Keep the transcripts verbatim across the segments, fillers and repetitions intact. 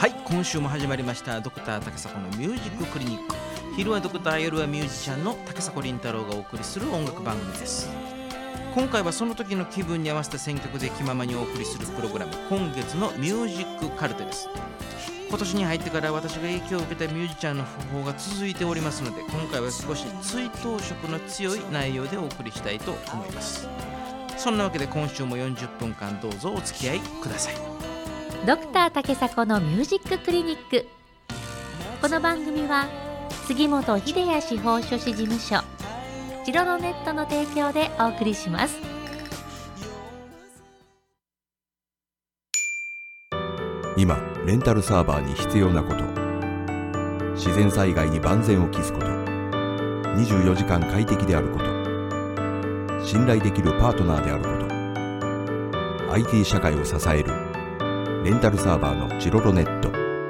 はい、今週も始まりましたドクター竹迫のミュージッククリニック。昼はドクター、夜はミュージシャンの竹迫倫太郎がお送りする音楽番組です。今回はその時の気分に合わせた選曲で気ままにお送りするプログラム、今月のミュージックカルテです。今年に入ってから私が影響を受けたミュージシャンの訃報が続いておりますので、今回は少し追悼色の強い内容でお送りしたいと思います。そんなわけで今週もよんじゅっぷんかんどうぞお付き合いください。 ドクター竹迫のミュージッククリニック。この番組は杉本秀哉司法書士事務所ジロロネットの提供でお送りします。 今レンタルサーバーに必要なこと、自然災害に万全を期すこと、にじゅうよじかん快適であること、信頼できるパートナーであること、 アイティー 社会を支えるレンタルサーバーのジロロネット。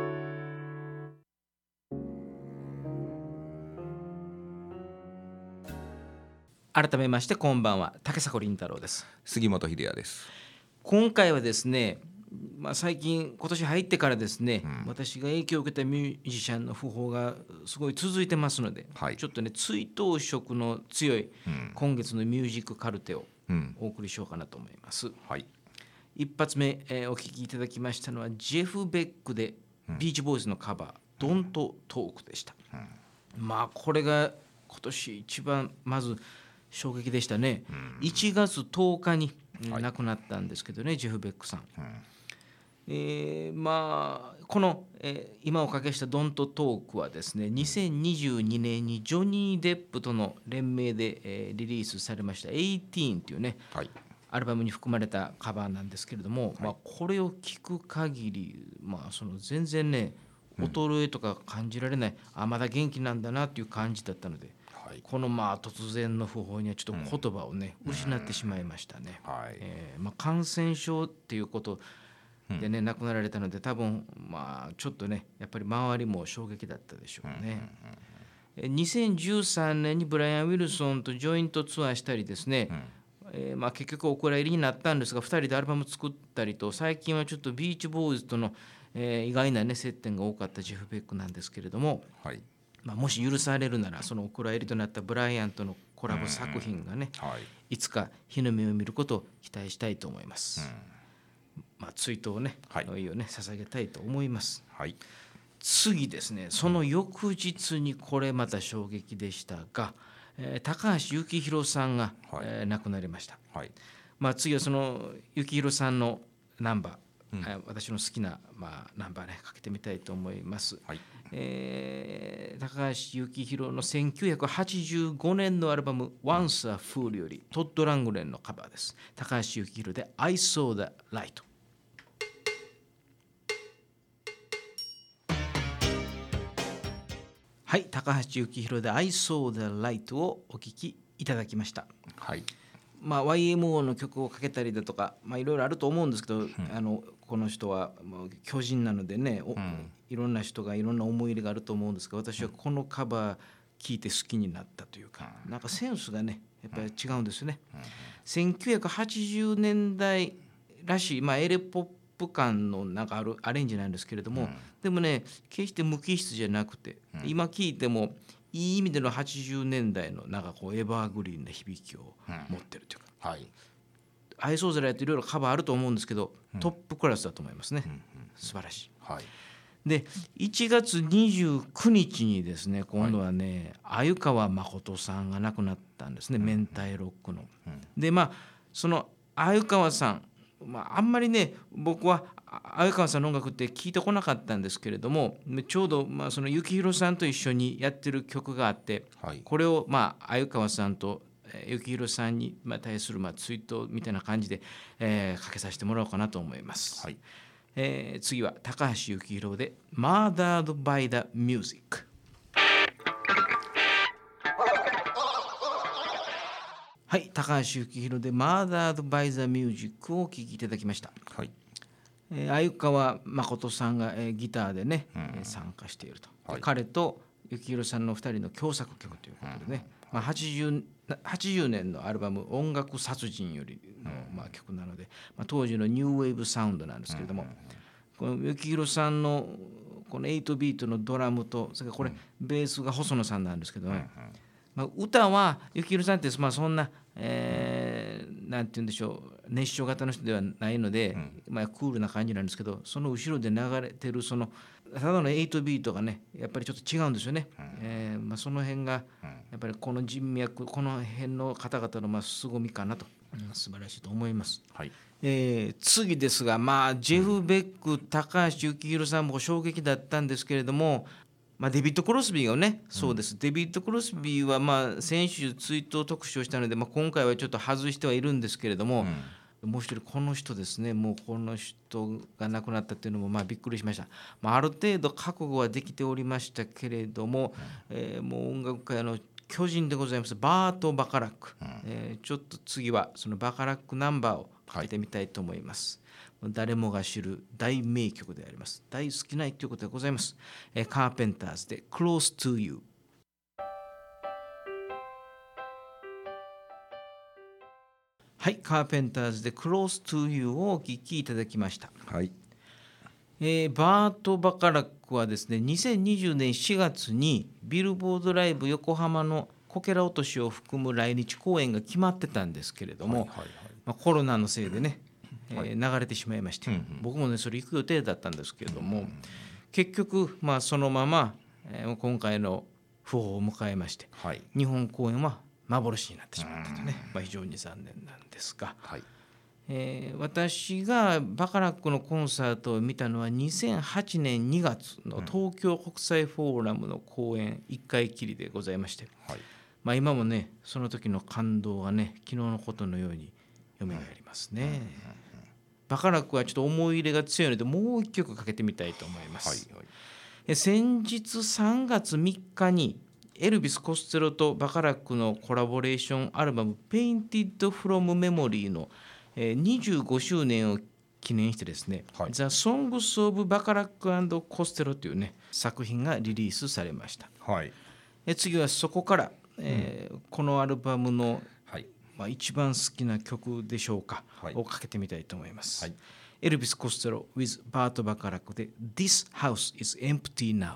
改めましてこんばんは、竹迫倫太郎です。 杉本秀哉です。 今回はですね、まあ、最近今年入ってからですね、うん、私が影響を受けたミュージシャンの訃報がすごい続いてますので、はい、ちょっとね追悼色の強い今月のミュージックカルテをお送りしようかなと思います、うんはい、一発目、えー、お聴きいただきましたのはジェフ・ベックでビーチボーイズのカバー、うん、ドント・トークでした、うん、まあこれが今年一番まず衝撃でしたね、うん、いちがつとおかに亡くなったんですけどね、はい、ジェフ・ベックさん、うんえー、まあこの、えー、今おかけしたドントトークはですね、にせんにじゅうにねんにジョニー・デップとの連名で、えー、リリースされましたじゅうはちというね、はい、アルバムに含まれたカバーなんですけれども、はいまあ、これを聞く限り、まあ、その全然ね衰えとか感じられない、うん、あまだ元気なんだなという感じだったので、はい、このまあ突然の訃報にはちょっと言葉をね、うん、失ってしまいましたね、はいえーまあ、感染症っていうことでね、亡くなられたので、多分まあちょっとねやっぱり周りも衝撃だったでしょうね、うんうんうん、にせんじゅうさんねんにブライアン・ウィルソンとジョイントツアーしたりですね、うんえーまあ、結局お蔵入りになったんですが、ふたりでアルバム作ったりと、最近はちょっとビーチボーイズとの、えー、意外な、ね、接点が多かったジェフ・ベックなんですけれども、はいまあ、もし許されるならそのお蔵入りとなったブライアンとのコラボ作品がね、うんうんはい、いつか日の目を見ることを期待したいと思います、うんまあ、追悼をね、はい、の意をね捧げたいと思います、はい、次ですね、その翌日にこれまた衝撃でしたが、えー、高橋幸宏さんが、はいえー、亡くなりました、はいまあ、次はその幸宏さんのナンバー、うんえー、私の好きな、まあ、ナンバーねかけてみたいと思います、はいえー、高橋幸宏のせんきゅうひゃくはちじゅうごねんのアルバム Once a Fool よりトッド・ラングレンのカバーです。高橋幸宏で I Saw the Light。はい、高橋幸宏で I Saw the Light をお聴きいただきました、はいまあ、ワイエムオー の曲をかけたりだとか、まあ、いろいろあると思うんですけど、うん、あのこの人はもう巨人なのでね、うん、いろんな人がいろんな思い入れがあると思うんですが、私はこのカバー聴いて好きになったというか、うん、なんかセンスがねやっぱり違うんですね、うん、せんきゅうひゃくはちじゅうねんだいらしい、まあ、エレポップ感のなんかあるアレンジなんですけれども、うん、でもね決して無機質じゃなくて、うん、今聴いてもいい意味でのはちじゅうねんだいのなんかこうエバーグリーンな響きを持ってるというか、うんはい、アイソーザライトいろいろカバーあると思うんですけど、うん、トップクラスだと思いますね、うんうんうん、素晴らしい、はい、でいちがつにじゅうくにちにですね、今度はね、はい、鮎川誠さんが亡くなったんですね、うん、明太ロックの、うん、でまあその鮎川さん、まあ、あんまりね僕は鮎川さんの音楽って聞いてこなかったんですけれども、ちょうどまあその幸宏さんと一緒にやってる曲があって、はい、これをまあ鮎川さんと幸宏さんに対するまあツイートみたいな感じで、えー、かけさせてもらおうかなと思います、はいえー、次は高橋幸宏で Murdered by the Music。 はい、高橋幸宏で Murdered by the Music をお聴きいただきました、はいえー、鮎川誠さんが、えー、ギターでね、うん、参加していると、はい、彼と幸宏さんのふたりの共作曲ということでね、うんまあ、はちじゅう, はちじゅうねんのアルバム音楽殺人よりの、まあ、曲なので、まあ、当時のニューウェーブサウンドなんですけれども、 この幸宏さんのこのエイトビートのドラムと、それからこれベースが細野さんなんですけどね、まあ、歌は幸宏さんってまあそんな、えー、なんて言うんでしょう、熱唱型の人ではないので、まあ、クールな感じなんですけど、その後ろで流れてるそのただのエイトビートがねやっぱりちょっと違うんですよね、えーまあ、その辺がやっぱりこの人脈、この辺の方々のまあ凄みかなと、うん、素晴らしいと思います、はい。えー、次ですが、まあ、ジェフ・ベック、高橋幸宏さんも衝撃だったんですけれども、まあ、デビッド・クロスビーがね、そうです、うん、デビッド・クロスビーはまあ先週追悼特集をしたので、まあ、今回はちょっと外してはいるんですけれども、うん、もう一人この人ですね、もうこの人が亡くなったっていうのもまあびっくりしました、まあ、ある程度覚悟はできておりましたけれども、うん、えー、もう音楽界の巨人でございますバート・バカラック、うん、えー、ちょっと次はそのバカラックナンバーをかけてみたいと思います、はい。誰もが知る大名曲であります。大好きな一曲でございます。えー、カーペンターズで Close to You。 はい、カーペンターズで Close to You をお聴きいただきました、はい。えー、バート・バカラックはですね、にせんにじゅうねんしがつにビルボードライブ横浜のこけら落としを含む来日公演が決まってたんですけれども、はいはいはい、まあ、コロナのせいでね、えー、流れてしまいまして、うんうん、僕もねそれ行く予定だったんですけれども、うん、結局、まあ、そのまま、えー、今回の訃報を迎えまして、はい、日本公演は幻になってしまったとね、まあ、非常に残念なんですが、はい、えー、私がバカラックのコンサートを見たのはにせんはちねんにがつの東京国際フォーラムの公演いっかいきりでございまして、はい、まあ、今もねその時の感動がね昨日のことのように蘇りますね、うんうんうん、バカラックはちょっと思い入れが強いのでもう一曲かけてみたいと思います、はいはい、先日さんがつみっかにエルビス・コステロとバカラックのコラボレーションアルバム Painted from Memory のにじゅうごしゅうねんを記念してですね、はい、The Songs of バカラック&コステロというね作品がリリースされました、はい。え次はそこから、えーうん、このアルバムの、はい、まあ、一番好きな曲でしょうか、はい、をかけてみたいと思います、はい。エルビス・コステロ with バート・バカラックで This house is empty now。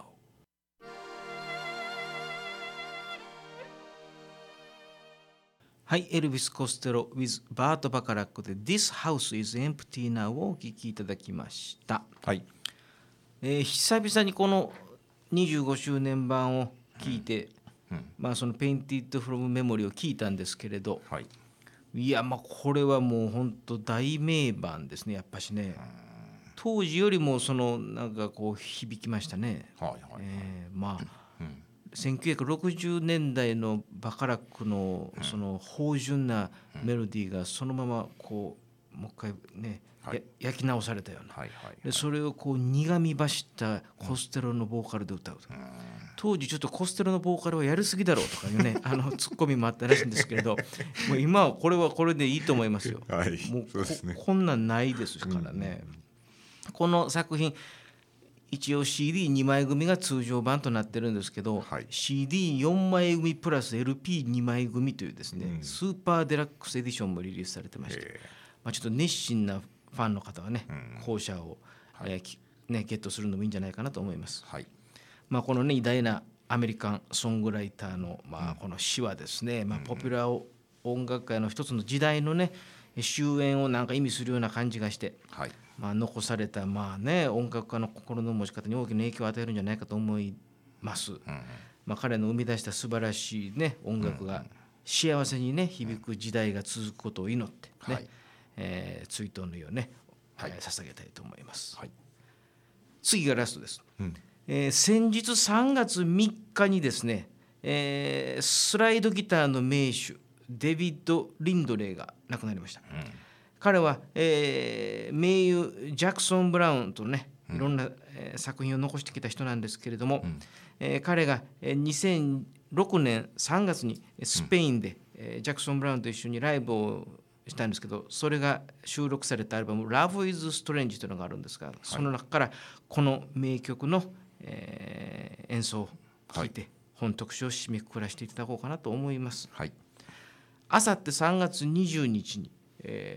はい、エルビス・コステロ with バート・バカラックで This house is empty now をお聴きいただきました、はい。えー、久々にこのにじゅうごしゅうねん版を聴いて、うんうん、まあ、その Painted from Memory を聴いたんですけれど、はい、いや、まあこれはもう本当大名盤ですね、やっぱしね。当時よりもそのなんかこう響きましたね、はいはいはい、えー、まあ、うん、せんきゅうひゃくろくじゅうねんだいのバカラックのその芳醇なメロディーがそのままこうもう一回ね、はい、焼き直されたような、はいはいはい、でそれをこう苦み走ったコステロのボーカルで歌うと、うん、当時ちょっとコステロのボーカルはやりすぎだろうとかいうねあのツッコミもあったらしいんですけれどもう今はこれはこれでいいと思いますよ、はい、もう こ, う、ね、こんなんないですからね、うん、この作品一応 シーディーに 枚組が通常版となってるんですけど、はい、シーディーよん 枚組プラス エルピーに 枚組というですね、うん、スーパーデラックスエディションもリリースされてまして、まあ、ちょっと熱心なファンの方はね、うん、後者を、はい、えーね、ゲットするのもいいんじゃないかなと思います、はい。まあ、この、ね、偉大なアメリカンソングライターの、まあ、この詩はですね、まあ、ポピュラー音楽界の一つの時代のね終焉をなんか意味するような感じがして、はい、まあ、残されたまあ、ね、音楽家の心の持ち方に大きな影響を与えるんじゃないかと思います、うん、まあ、彼の生み出した素晴らしい、ね、音楽が幸せに、ね、響く時代が続くことを祈ってね、はい、えー、追悼の意をね、はい、捧げたいと思います、はい。次がラストです、うん、えー、先日さんがつみっかにですね、えー、スライドギターの名手デビッド・リンドレーが亡くなりました、うん。彼は、えー、名優ジャクソン・ブラウンとねいろんな、えー、作品を残してきた人なんですけれども、うん、えー、彼がにせんろくねんさんがつにスペインで、うん、えー、ジャクソン・ブラウンと一緒にライブをしたんですけど、それが収録されたアルバム Love is Strange というのがあるんですが、はい、その中からこの名曲の、えー、演奏を聴いて、はい、本特集を締めくくらせていただこうかなと思います、はい。あさってさんがつにじゅうにちに、えー、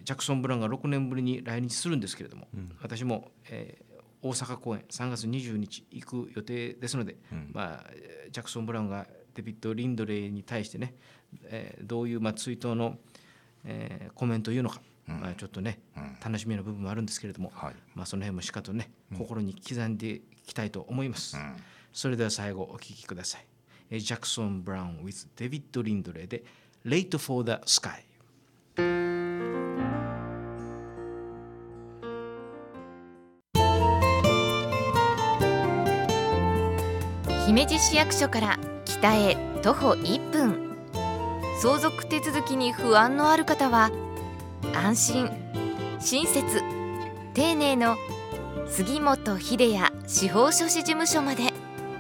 ジャクソン・ブラウンがろくねんぶりに来日するんですけれども、うん、私も、えー、大阪公演さんがつにじゅうにち行く予定ですので、うんまあ、ジャクソン・ブラウンがデビッド・リンドレーに対してね、えー、どういう、まあ、追悼の、えー、コメントを言うのか、うんまあ、ちょっとね、うん、楽しみな部分もあるんですけれども、はいまあ、その辺もしかとね、うん、心に刻んでいきたいと思います、うん、それでは最後お聴きください。ジャクソン・ブラウン with デビッド・リンドレーで Late for the Sky。 姫路市役所から北へ徒歩いっぷん、相続手続きに不安のある方は安心親切丁寧の杉本秀也司法書士事務所まで。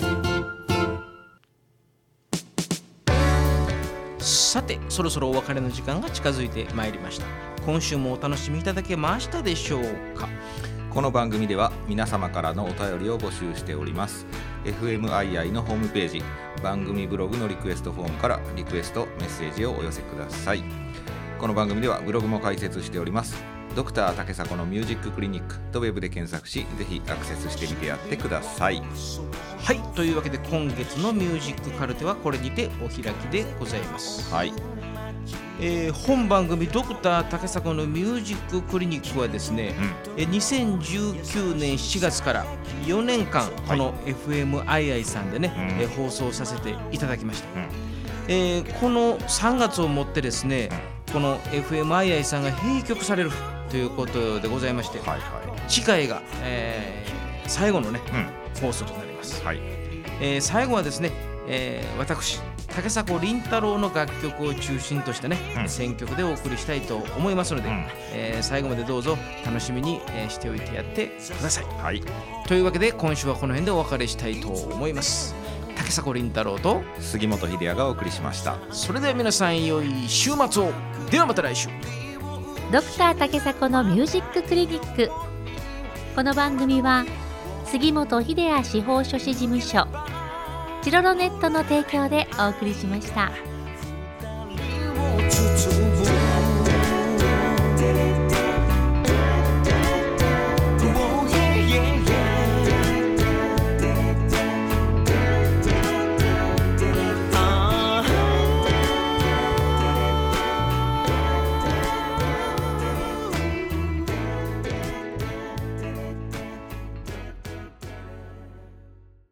さてそろそろお別れの時間が近づいてまいりました。今週もお楽しみいただけましたでしょうか。 この番組では皆様からのお便りを募集しております。 エフエムアイアイ のホームページ番組ブログのリクエストフォームからリクエストメッセージをお寄せください。この番組ではブログも開設しております。ドクター竹迫のミュージッククリニックとウェブで検索し、ぜひアクセスしてみてやってください。 はい、というわけで今月のミュージックカルテはこれにてお開きでございます。 はい、 えー、本番組ドクター竹迫のミュージッククリニックはですね、うん、にせんじゅうきゅうねんしがつからよねんかんこの エフエムアイアイ さんでね、はいえー、放送させていただきました、うんえー、このさんがつをもってですね、うん、この エフエムアイアイ さんが閉局されるということでございまして、はいはい、次回が、えー、最後のね、うん、放送となります、はいえー、最後はですね、えー、私竹迫倫太郎の楽曲を中心としたね、うん、選曲でお送りしたいと思いますので、うんえー、最後までどうぞ楽しみに、えー、しておいてやってください、はい、というわけで今週はこの辺でお別れしたいと思います。竹迫倫太郎と杉本秀也がお送りしました。 それでは皆さん良い週末を。ではまた来週。 ドクター竹迫のミュージッククリニック。この番組は杉本秀也司法書士事務所チロロネットの提供でお送りしました。